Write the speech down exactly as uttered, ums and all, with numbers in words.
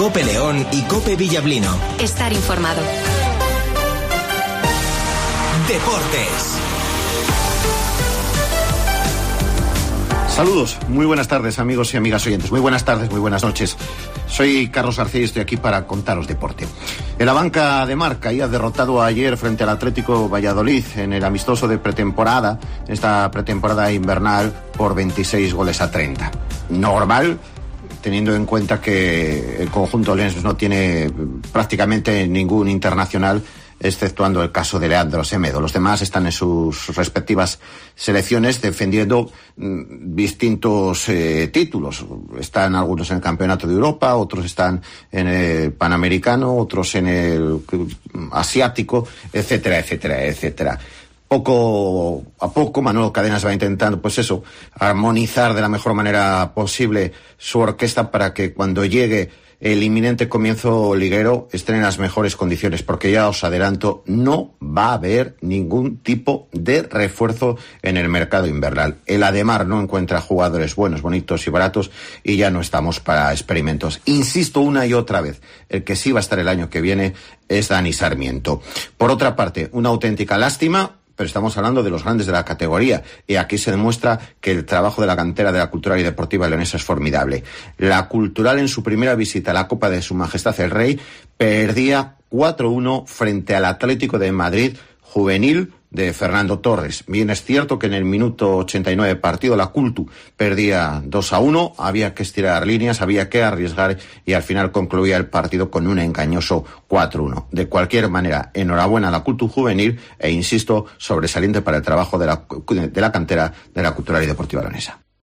COPE León y COPE Villablino. Estar informado. Deportes. Saludos, muy buenas tardes amigos y amigas oyentes, muy buenas tardes, muy buenas noches. Soy Carlos García y estoy aquí para contaros deporte. En la banca de Marca, ya derrotado ayer frente al Atlético Valladolid en el amistoso de pretemporada, esta pretemporada invernal, por veintiséis goles a treinta. Normal, teniendo en cuenta que el conjunto leonés no tiene prácticamente ningún internacional, exceptuando el caso de Leandro Semedo. Los demás están en sus respectivas selecciones defendiendo mm, distintos eh, títulos. Están algunos en el Campeonato de Europa, otros están en el Panamericano, otros en el Asiático, etcétera, etcétera, etcétera. Poco a poco Manolo Cadenas va intentando, pues eso, armonizar de la mejor manera posible su orquesta para que cuando llegue el inminente comienzo liguero estén en las mejores condiciones, porque ya os adelanto, no va a haber ningún tipo de refuerzo en el mercado invernal. El Ademar no encuentra jugadores buenos, bonitos y baratos y ya no estamos para experimentos. Insisto una y otra vez, el que sí va a estar el año que viene es Dani Sarmiento. Por otra parte, una auténtica lástima, pero estamos hablando de los grandes de la categoría y aquí se demuestra que el trabajo de la cantera de la Cultural y Deportiva Leonesa es formidable. La Cultural, en su primera visita a la Copa de Su Majestad el Rey, perdía cuatro uno frente al Atlético de Madrid juvenil de Fernando Torres. Bien es cierto que en el minuto ochenta y nueve partido la Cultu perdía dos a uno, había que estirar líneas, había que arriesgar y al final concluía el partido con un engañoso cuatro uno. De cualquier manera, enhorabuena a la Cultu juvenil e insisto, sobresaliente para el trabajo de la, de la cantera de la Cultural y Deportiva Leonesa.